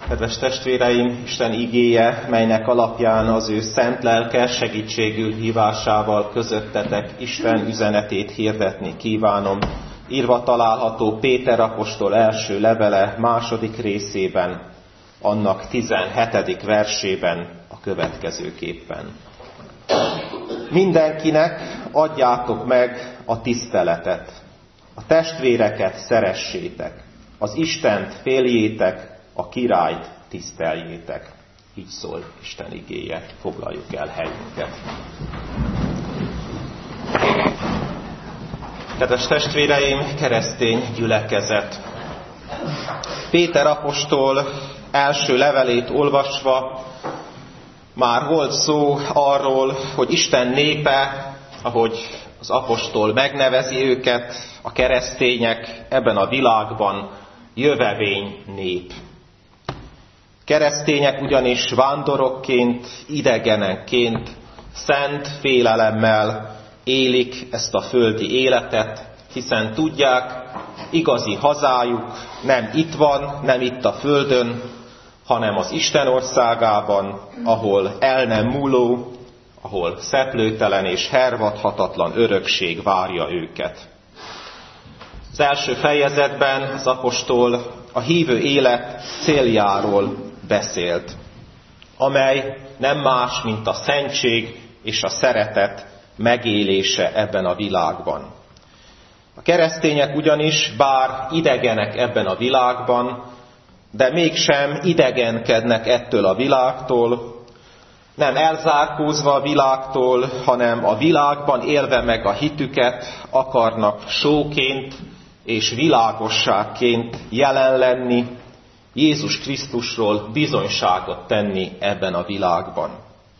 Kedves testvéreim, Isten igéje, melynek alapján az ő szent lelke segítségül hívásával közöttetek Isten üzenetét hirdetni kívánom. Írva található Péter apostol első levele második részében, annak 17. versében a következőképpen. Mindenkinek adjátok meg a tiszteletet, a testvéreket szeressétek, az Istent féljétek, a királyt tiszteljétek. Így szól Isten igéje, foglaljuk el helyünket. Kedves testvéreim, keresztény gyülekezet! Péter apostol első levelét olvasva már volt szó arról, hogy Isten népe, ahogy az apostol megnevezi őket, a keresztények ebben a világban jövevény nép. Keresztények ugyanis vándorokként, idegenekként, szent félelemmel élik ezt a földi életet, hiszen tudják, igazi hazájuk nem itt van, nem itt a földön, hanem az Isten országában, ahol el nem múló, ahol szeplőtelen és hervadhatatlan örökség várja őket. Az első fejezetben az apostol a hívő élet céljáról beszélt, amely nem más, mint a szentség és a szeretet megélése ebben a világban. A keresztények ugyanis, bár idegenek ebben a világban, de mégsem idegenkednek ettől a világtól, nem elzárkózva a világtól, hanem a világban élve meg a hitüket akarnak sóként és világosságként jelen lenni, Jézus Krisztusról bizonyságot tenni ebben a világban.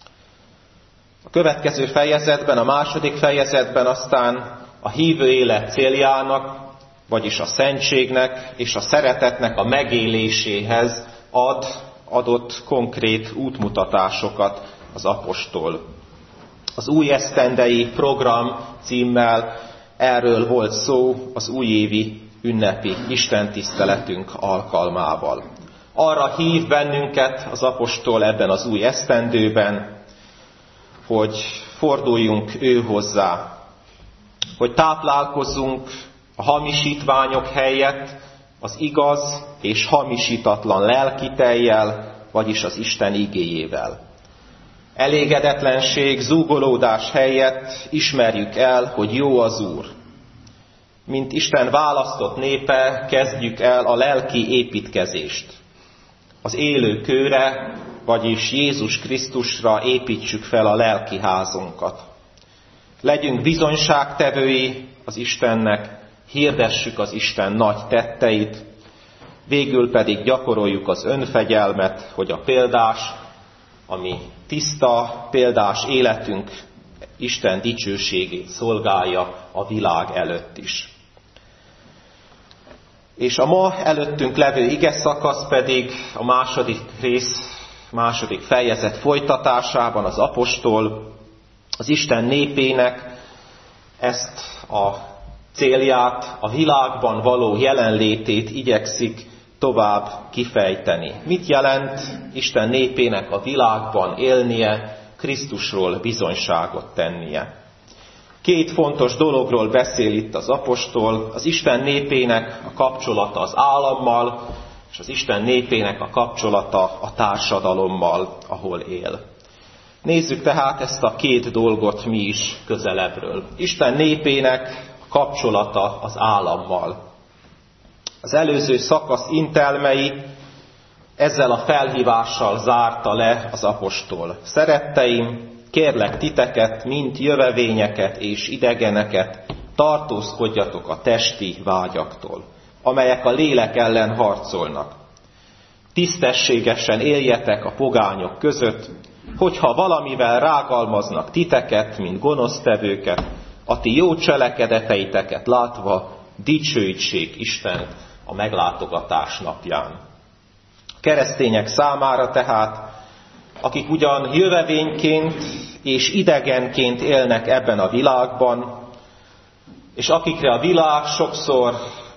A következő fejezetben, a második fejezetben aztán a hívő élet céljának, vagyis a szentségnek és a szeretetnek a megéléséhez adott konkrét útmutatásokat az apostol. Az új esztendei program címmel erről volt szó az újévi ünnepi istentiszteletünk alkalmával. Arra hív bennünket az apostol ebben az új esztendőben, hogy forduljunk ő hozzá, hogy táplálkozzunk a hamisítványok helyett az igaz és hamisítatlan lelkitellyel, vagyis az Isten igéjével. Elégedetlenség, zúgolódás helyett ismerjük el, hogy jó az Úr. Mint Isten választott népe, kezdjük el a lelki építkezést. Az élő kőre, vagyis Jézus Krisztusra építsük fel a lelki házunkat. Legyünk bizonyságtevői az Istennek, hirdessük az Isten nagy tetteit, végül pedig gyakoroljuk az önfegyelmet, hogy a példás, ami tiszta, példás életünk Isten dicsőségét szolgálja a világ előtt is. És a ma előttünk levő igeszakasz pedig a második fejezet folytatásában az apostol az Isten népének ezt a célját, a világban való jelenlétét igyekszik tovább kifejteni. Mit jelent Isten népének a világban élnie, Krisztusról bizonyságot tennie? Két fontos dologról beszél itt az apostol, az Isten népének a kapcsolata az állammal, és az Isten népének a kapcsolata a társadalommal, ahol él. Nézzük tehát ezt a két dolgot mi is közelebbről. Isten népének a kapcsolata az állammal. Az előző szakasz intelmei ezzel a felhívással zárta le az apostol. Szeretteim, kérlek titeket, mint jövevényeket és idegeneket, tartózkodjatok a testi vágyaktól, amelyek a lélek ellen harcolnak. Tisztességesen éljetek a pogányok között, hogyha valamivel rágalmaznak titeket, mint gonosztevőket, a ti jó cselekedeteiteket látva dicsőítsék Istent a meglátogatás napján. A keresztények számára tehát, akik ugyan jövevényként és idegenként élnek ebben a világban, és akikre a világ sokszor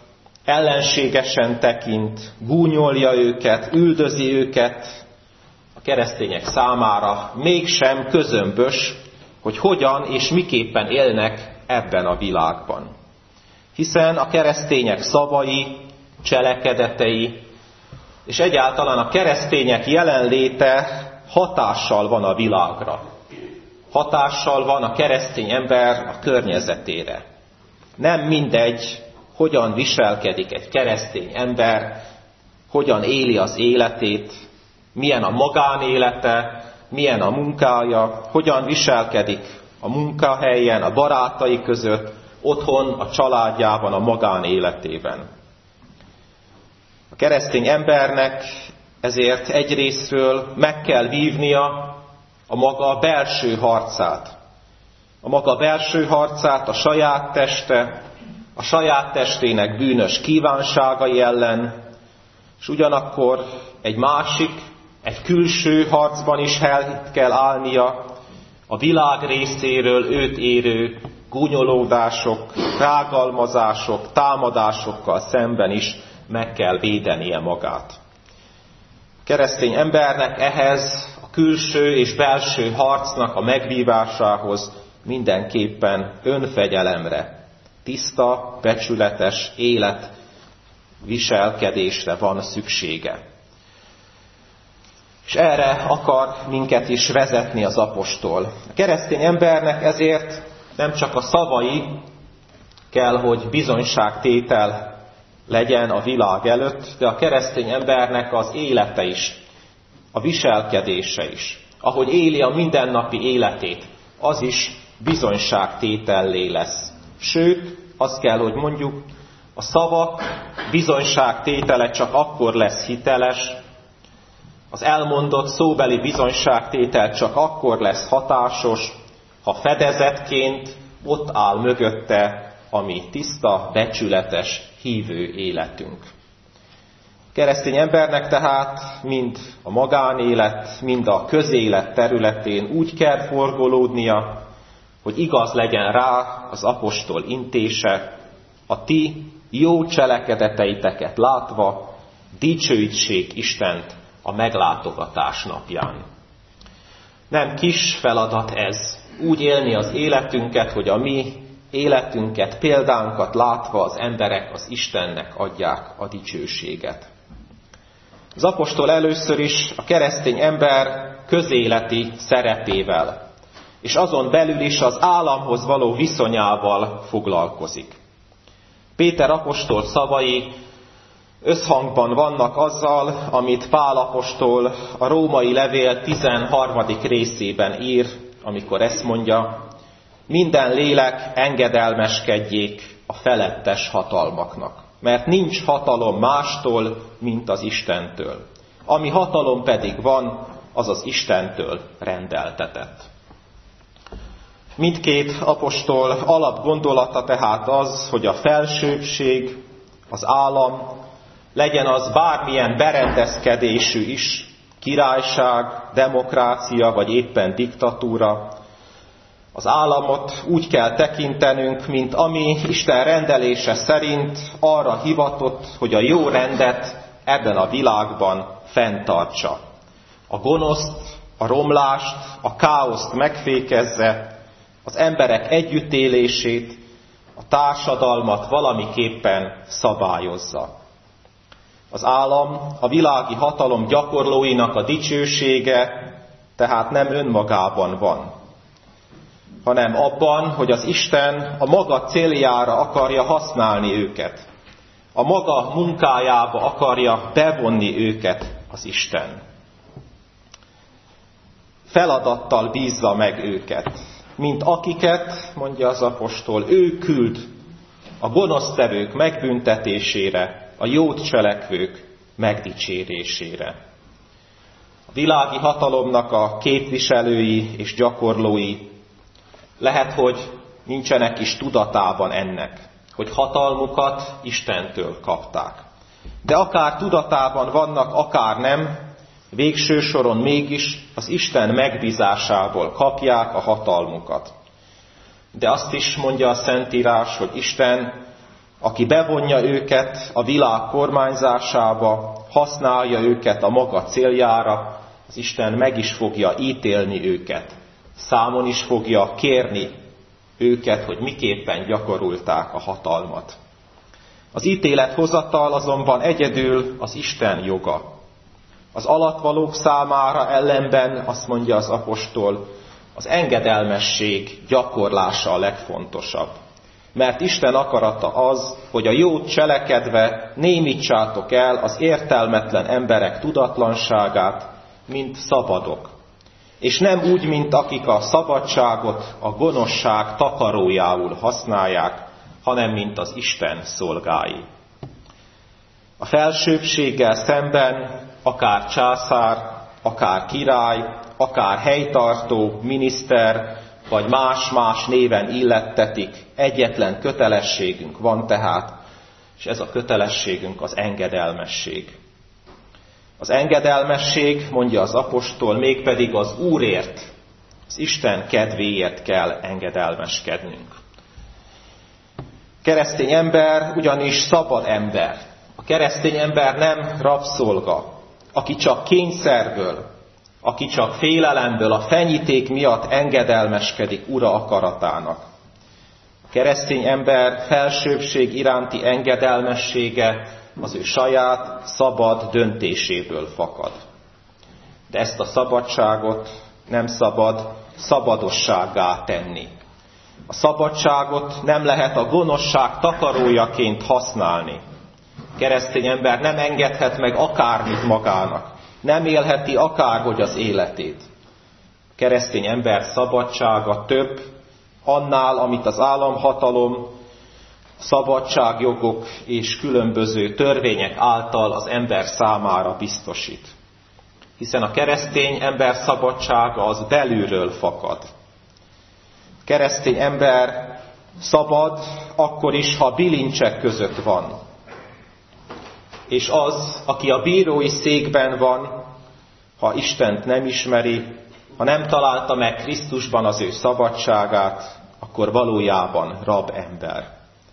ellenségesen tekint, gúnyolja őket, üldözi őket, a keresztények számára mégsem közömbös, hogy hogyan és miképpen élnek ebben a világban. Hiszen a keresztények szavai, cselekedetei, és egyáltalán a keresztények jelenléte hatással van a világra. Hatással van a keresztény ember a környezetére. Nem mindegy, hogyan viselkedik egy keresztény ember, hogyan éli az életét, milyen a magánélete, milyen a munkája, hogyan viselkedik a munkahelyen, a barátai között, otthon, a családjában, a magánéletében. A keresztény embernek ezért egyrészről meg kell vívnia a maga belső harcát. A maga belső harcát a saját testének bűnös kívánságai ellen, és ugyanakkor egy másik, egy külső harcban is kell állnia a világ részéről őt érő gúnyolódások, rágalmazások, támadásokkal szemben is meg kell védenie magát. A keresztény embernek ehhez a külső és belső harcnak a megvívásához mindenképpen önfegyelemre, tiszta, becsületes életviselkedésre van szüksége. És erre akar minket is vezetni az apostol. A keresztény embernek ezért nem csak a szavai kell, hogy bizonyságtétel legyen a világ előtt, de a keresztény embernek az élete is, a viselkedése is, ahogy éli a mindennapi életét, az is bizonyságtétellé lesz. Sőt, azt kell, hogy mondjuk, a szavak bizonyságtétele csak akkor lesz hiteles, az elmondott szóbeli bizonyságtétel csak akkor lesz hatásos, ha fedezetként ott áll mögötte a mi tiszta, becsületes, hívő életünk. A keresztény embernek tehát mind a magánélet, mind a közélet területén úgy kell forgolódnia, hogy igaz legyen rá az apostol intése, a ti jó cselekedeteiteket látva dicsőítsék Istent a meglátogatás napján. Nem kis feladat ez, úgy élni az életünket, hogy a mi életünket, példánkat látva az emberek az Istennek adják a dicsőséget. Az apostol először is a keresztény ember közéleti szerepével, és azon belül is az államhoz való viszonyával foglalkozik. Péter apostol szavai összhangban vannak azzal, amit Pál apostol a római levél 13. részében ír, amikor ezt mondja: minden lélek engedelmeskedjék a felettes hatalmaknak, mert nincs hatalom mástól, mint az Istentől. Ami hatalom pedig van, az az Istentől rendeltetett. Mindkét apostol alapgondolata tehát az, hogy a felsőbbség, az állam, legyen az bármilyen berendezkedésű is, királyság, demokrácia vagy éppen diktatúra, az államot úgy kell tekintenünk, mint ami Isten rendelése szerint arra hivatott, hogy a jó rendet ebben a világban fenntartsa. A gonoszt, a romlást, a káoszt megfékezze, az emberek együttélését, a társadalmat valamiképpen szabályozza. Az állam, a világi hatalom gyakorlóinak a dicsősége tehát nem önmagában van, hanem abban, hogy az Isten a maga céljára akarja használni őket. A maga munkájába akarja bevonni őket az Isten. Feladattal bízza meg őket, mint akiket, mondja az apostol, ő küld a gonosztevők megbüntetésére, a jót cselekvők megdicsérésére. A világi hatalomnak a képviselői és gyakorlói lehet, hogy nincsenek is tudatában ennek, hogy hatalmukat Istentől kapták. De akár tudatában vannak, akár nem, végső soron mégis az Isten megbízásából kapják a hatalmukat. De azt is mondja a Szentírás, hogy Isten aki bevonja őket a világ kormányzásába, használja őket a maga céljára, az Isten meg is fogja ítélni őket. Számon is fogja kérni őket, hogy miképpen gyakorolták a hatalmat. Az ítélethozatal azonban egyedül az Isten joga. Az alatvalók számára ellenben, azt mondja az apostol, az engedelmesség gyakorlása a legfontosabb. Mert Isten akarata az, hogy a jót cselekedve némítsátok el az értelmetlen emberek tudatlanságát, mint szabadok. És nem úgy, mint akik a szabadságot a gonoszság takarójául használják, hanem mint az Isten szolgái. A felsőbbséggel szemben akár császár, akár király, akár helytartó, miniszter, vagy más-más néven illettetik, egyetlen kötelességünk van tehát, és ez a kötelességünk az engedelmesség. Az engedelmesség, mondja az apostol, mégpedig az Úrért, az Isten kedvéért kell engedelmeskednünk. Keresztény ember ugyanis szabad ember. A keresztény ember nem rabszolga, aki csak kényszerből, aki csak félelemből, a fenyíték miatt engedelmeskedik Ura akaratának. A keresztény ember felsőbbség iránti engedelmessége az ő saját szabad döntéséből fakad. De ezt a szabadságot nem szabad szabadossággá tenni. A szabadságot nem lehet a gonoszság takarójaként használni. A keresztény ember nem engedhet meg akármit magának. Nem élheti akárhogy az életét. A keresztény ember szabadsága több annál, amit az államhatalom, szabadságjogok és különböző törvények által az ember számára biztosít. Hiszen a keresztény ember szabadsága az belülről fakad. A keresztény ember szabad akkor is, ha bilincsek között van. És az, aki a bírói székben van, ha Istent nem ismeri, ha nem találta meg Krisztusban az ő szabadságát, akkor valójában rab ember.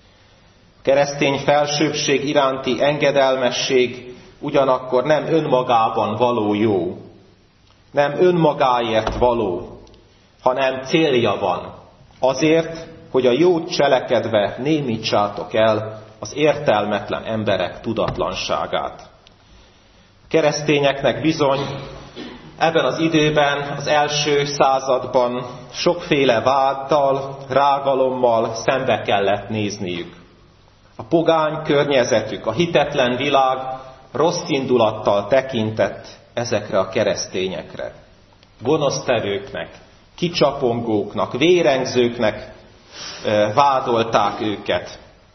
A keresztény felsőbbség iránti engedelmesség ugyanakkor nem önmagában való jó, nem önmagáért való, hanem célja van. Azért, hogy a jót cselekedve némítsátok el az értelmetlen emberek tudatlanságát. A keresztényeknek bizony ebben az időben, az első században sokféle váddal, rágalommal szembe kellett nézniük. A pogány környezetük, a hitetlen világ rossz indulattal tekintett ezekre a keresztényekre. Gonosztevőknek, kicsapongóknak, vérengzőknek vádolták őket.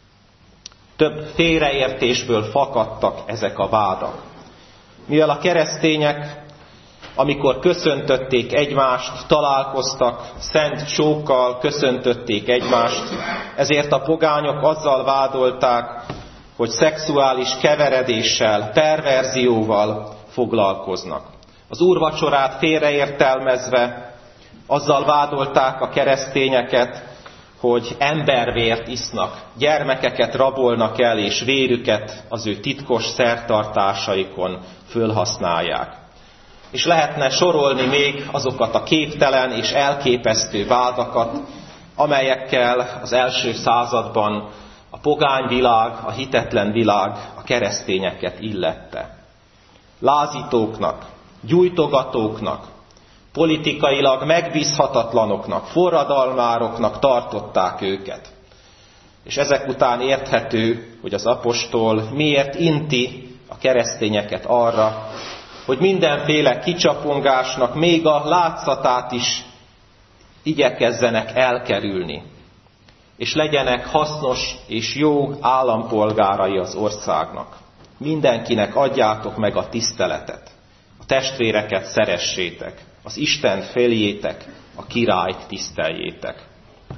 Több félreértésből fakadtak ezek a vádak. Mivel a keresztények, amikor köszöntötték egymást, találkoztak, szent csókkal köszöntötték egymást, ezért a pogányok azzal vádolták, hogy szexuális keveredéssel, perverzióval foglalkoznak. Az úrvacsorát félreértelmezve azzal vádolták a keresztényeket, hogy embervért isznak, gyermekeket rabolnak el, és vérüket az ő titkos szertartásaikon fölhasználják. És lehetne sorolni még azokat a képtelen és elképesztő vádakat, amelyekkel az első században a pogány világ, a hitetlen világ a keresztényeket illette. Lázítóknak, gyújtogatóknak, politikailag megbízhatatlanoknak, forradalmároknak tartották őket. És ezek után érthető, hogy az apostol miért inti a keresztényeket arra, hogy mindenféle kicsapongásnak még a látszatát is igyekezzenek elkerülni, és legyenek hasznos és jó állampolgárai az országnak. Mindenkinek adjátok meg a tiszteletet, a testvéreket szeressétek, az Istent féljétek, a királyt tiszteljétek.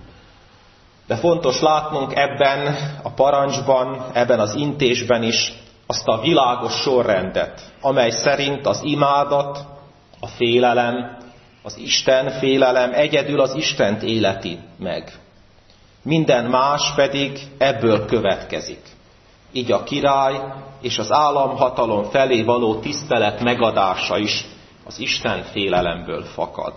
De fontos látnunk ebben a parancsban, ebben az intésben is azt a világos sorrendet, amely szerint az imádat, a félelem, az Isten félelem egyedül az Istent életi meg. minden más pedig ebből következik. Így a király és az államhatalom felé való tisztelet megadása is az Isten félelemből fakad.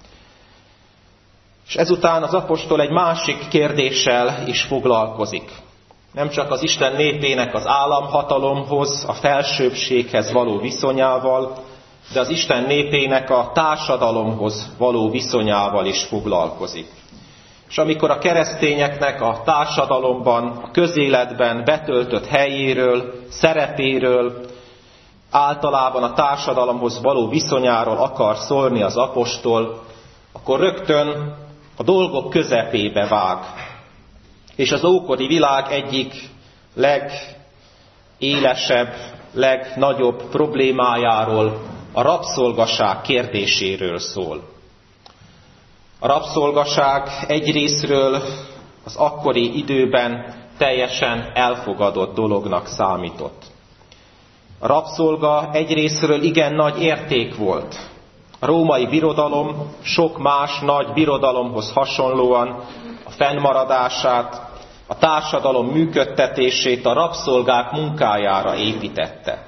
És ezután az apostol egy másik kérdéssel is foglalkozik. Nem csak az Isten népének az államhatalomhoz, a felsőbbséghez való viszonyával, de az Isten népének a társadalomhoz való viszonyával is foglalkozik. És amikor a keresztényeknek a társadalomban, a közéletben betöltött helyéről, szerepéről, általában a társadalomhoz való viszonyáról akar szólni az apostol, akkor rögtön a dolgok közepébe vág. És az ókori világ egyik legélesebb, legnagyobb problémájáról, a rabszolgaság kérdéséről szól. A rabszolgaság egyrészről az akkori időben teljesen elfogadott dolognak számított. A rabszolga egyrészről igen nagy érték volt. A római birodalom sok más nagy birodalomhoz hasonlóan a fennmaradását, a társadalom működtetését a rabszolgák munkájára építette.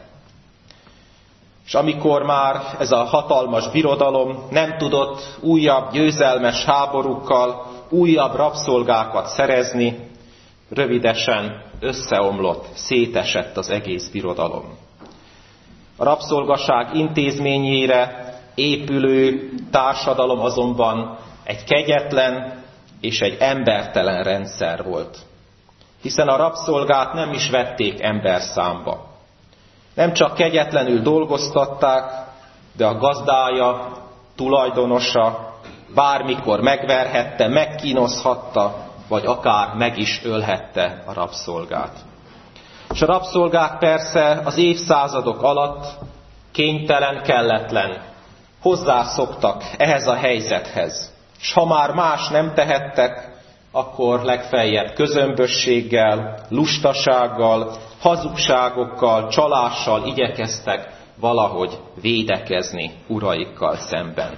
És amikor már ez a hatalmas birodalom nem tudott újabb győzelmes háborúkkal újabb rabszolgákat szerezni, rövidesen összeomlott, szétesett az egész birodalom. A rabszolgaság intézményére épülő társadalom azonban egy kegyetlen és egy embertelen rendszer volt. Hiszen a rabszolgát nem is vették emberszámba. Nem csak kegyetlenül dolgoztatták, de a gazdája, tulajdonosa bármikor megverhette, megkínozhatta, vagy akár meg is ölhette a rabszolgát. És a rabszolgák persze az évszázadok alatt kénytelen, kelletlen hozzászoktak ehhez a helyzethez. És ha már más nem tehettek, akkor legfeljebb közömbösséggel, lustasággal, hazugságokkal, csalással igyekeztek valahogy védekezni uraikkal szemben.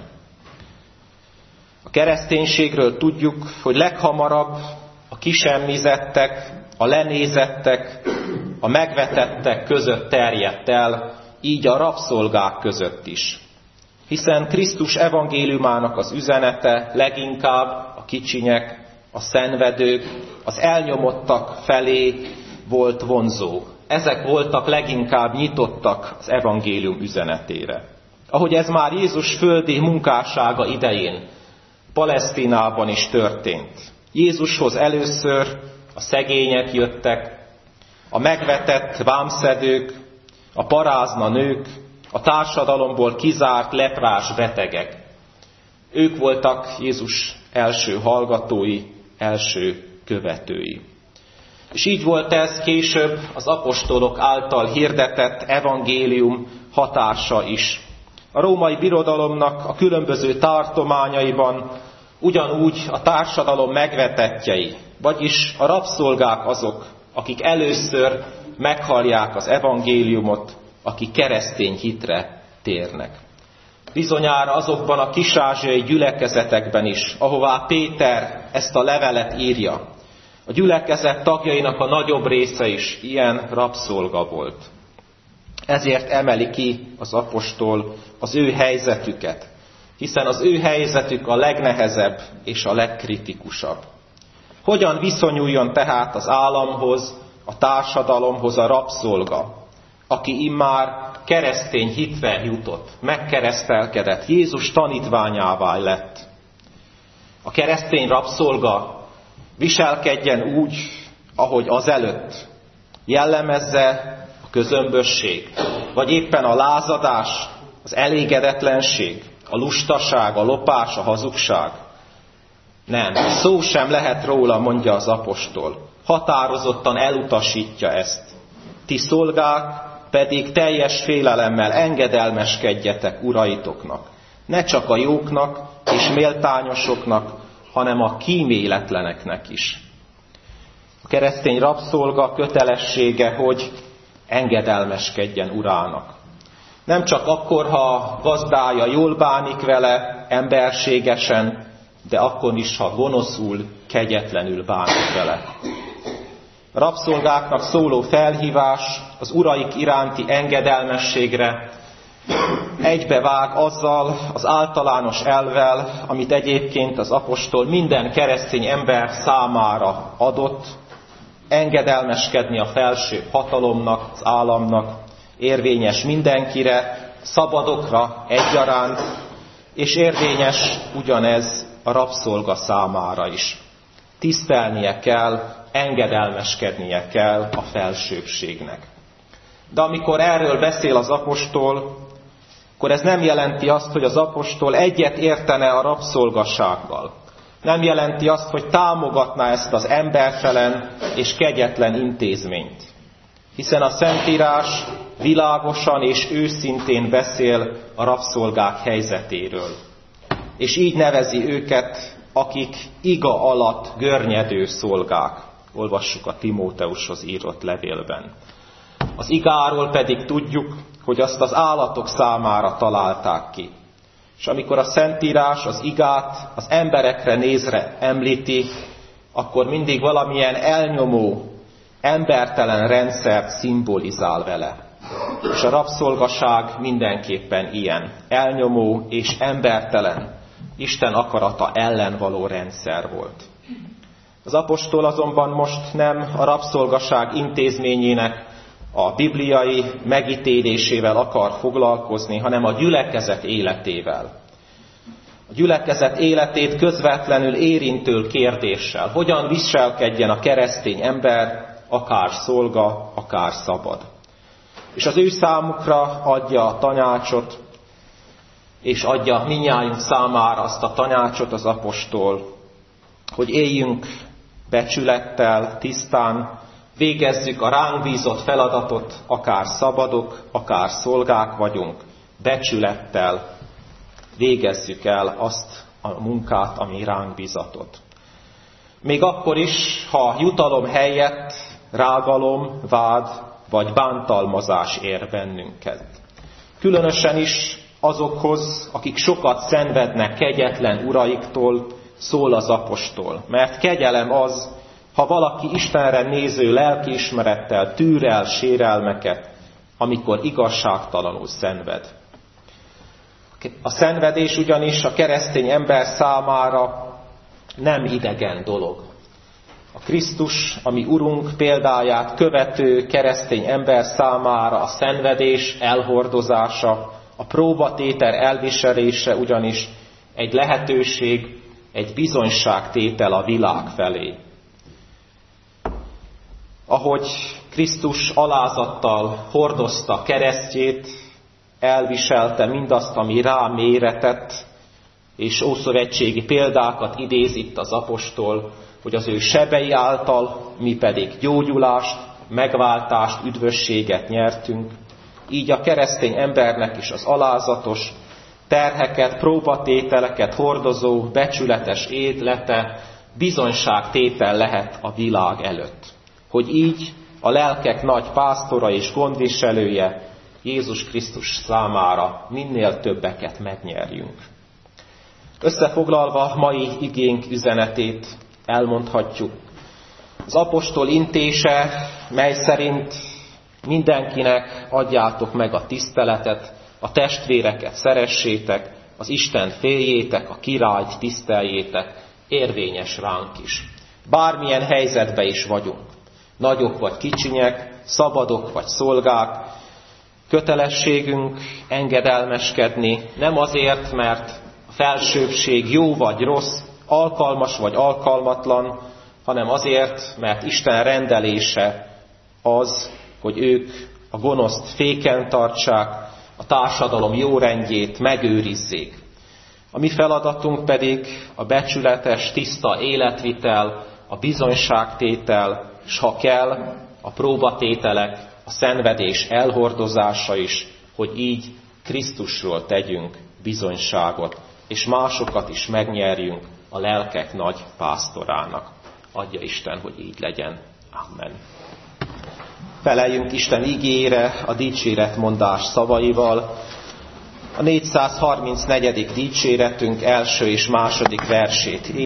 A kereszténységről tudjuk, hogy leghamarabb a kisemmizettek, a lenézettek, a megvetettek között terjedt el, így a rabszolgák között is. Hiszen Krisztus evangéliumának az üzenete leginkább a kicsinyek, a szenvedők, az elnyomottak felé volt vonzó. Ezek voltak leginkább nyitottak az evangélium üzenetére. Ahogy ez már Jézus földi munkássága idején Palesztinában is történt. Jézushoz először a szegények jöttek, a megvetett vámszedők, a parázna nők, a társadalomból kizárt leprás betegek. Ők voltak Jézus első hallgatói, első követői. És így volt ez később az apostolok által hirdetett evangélium hatása is. A római birodalomnak a különböző tartományaiban ugyanúgy a társadalom megvetettjei, vagyis a rabszolgák azok, akik először meghallják az evangéliumot, akik keresztény hitre térnek. Bizonyára azokban a kis-ázsiai gyülekezetekben is, ahová Péter ezt a levelet írja, a gyülekezet tagjainak a nagyobb része is ilyen rabszolga volt. Ezért emeli ki az apostol az ő helyzetüket, hiszen az ő helyzetük a legnehezebb és a legkritikusabb. Hogyan viszonyuljon tehát az államhoz, a társadalomhoz a rabszolga, aki immár keresztény hitre jutott, megkeresztelkedett, Jézus tanítványává lett. A keresztény rabszolga viselkedjen úgy, ahogy azelőtt, jellemezze a közömbösség, vagy éppen a lázadás, az elégedetlenség, a lustaság, a lopás, a hazugság. Nem, szó sem lehet róla, mondja az apostol. Határozottan elutasítja ezt. Ti szolgák pedig teljes félelemmel engedelmeskedjetek uraitoknak. Ne csak a jóknak és méltányosoknak, hanem a kíméletleneknek is. A keresztény rabszolga kötelessége, hogy engedelmeskedjen urának. Nem csak akkor, ha gazdája jól bánik vele, emberségesen, de akkor is, ha gonoszul, kegyetlenül bánnak vele. A rabszolgáknak szóló felhívás az uraik iránti engedelmességre egybevág azzal az általános elvvel, amit egyébként az apostol minden keresztény ember számára adott, engedelmeskedni a felsőbb hatalomnak, az államnak, érvényes mindenkire, szabadokra egyaránt, és érvényes ugyanez a rabszolga számára is. Tisztelnie kell, engedelmeskednie kell a felsőbbségnek. De amikor erről beszél az apostol, akkor ez nem jelenti azt, hogy az apostol egyet értene a rabszolgasággal. Nem jelenti azt, hogy támogatná ezt az embertelen és kegyetlen intézményt. Hiszen a Szentírás világosan és őszintén beszél a rabszolgák helyzetéről. És így nevezi őket, akik iga alatt görnyedő szolgák. Olvassuk a Timóteushoz írott levélben. Az igáról pedig tudjuk, hogy azt az állatok számára találták ki. És amikor a Szentírás az igát az emberekre nézve említi, akkor mindig valamilyen elnyomó, embertelen rendszert szimbolizál vele. És a rabszolgaság mindenképpen ilyen, elnyomó és embertelen, Isten akarata ellen való rendszer volt. Az apostol azonban most nem a rabszolgaság intézményének a bibliai megítélésével akar foglalkozni, hanem a gyülekezet életével. A gyülekezet életét közvetlenül érintő kérdéssel. Hogyan viselkedjen a keresztény ember, akár szolga, akár szabad. És az ő számukra adja a tanácsot, és adja mindnyájunk számára azt a tanácsot az apostol, hogy éljünk becsülettel, tisztán, végezzük a ránk bízott feladatot, akár szabadok, akár szolgák vagyunk, becsülettel végezzük el azt a munkát, ami ránk bízatott. Még akkor is, ha jutalom helyett rágalom, vád vagy bántalmazás ér bennünket. Különösen is azokhoz, akik sokat szenvednek kegyetlen uraiktól, szól az apostol. Mert kegyelem az, ha valaki Istenre néző lelkiismerettel tűr el sérelmeket, amikor igazságtalanul szenved. A szenvedés ugyanis a keresztény ember számára nem idegen dolog. A Krisztus, ami Urunk példáját követő keresztény ember számára a szenvedés elhordozása, a próbatétel elviselése ugyanis egy lehetőség, egy bizonyságtétel a világ felé. Ahogy Krisztus alázattal hordozta keresztjét, elviselte mindazt, ami rá méretett, és ószövetségi példákat idéz itt az apostol, hogy az ő sebei által mi pedig gyógyulást, megváltást, üdvösséget nyertünk. Így a keresztény embernek is az alázatos, terheket, próbatételeket hordozó, becsületes élete bizonyságtétel lehet a világ előtt. Hogy így a lelkek nagy pásztora és gondviselője, Jézus Krisztus számára minél többeket megnyerjünk. Összefoglalva mai igénk üzenetét elmondhatjuk. Az apostol intése, mely szerint mindenkinek adjátok meg a tiszteletet, a testvéreket szeressétek, az Isten féljétek, a királyt tiszteljétek, érvényes ránk is. Bármilyen helyzetben is vagyunk, nagyok vagy kicsinyek, szabadok vagy szolgák, kötelességünk engedelmeskedni, nem azért, mert a felsőbbség jó vagy rossz, alkalmas vagy alkalmatlan, hanem azért, mert Isten rendelése az, hogy ők a gonoszt féken tartsák, a társadalom jó rendjét megőrizzék. A mi feladatunk pedig a becsületes, tiszta életvitel, a bizonyságtétel, s ha kell, a próbatételek, a szenvedés elhordozása is, hogy így Krisztusról tegyünk bizonyságot, és másokat is megnyerjünk a lelkek nagy pásztorának. Adja Isten, hogy így legyen. Amen. Feleljünk Isten igéjére a dicséretmondás szavaival. A 434. dicséretünk első és második versét